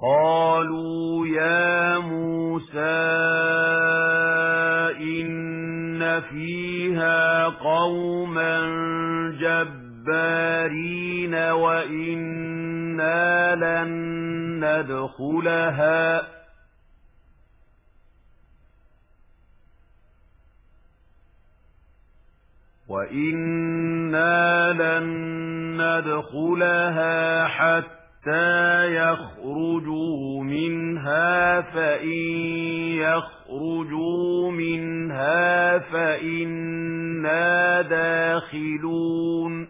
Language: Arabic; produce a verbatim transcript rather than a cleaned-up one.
قالوا يا موسى إن فيها قوما جبارين وإنا لن ندخلها وإنا لن ندخلها حتى يخرجوا منها فإن يخرجوا منها فإنا داخلون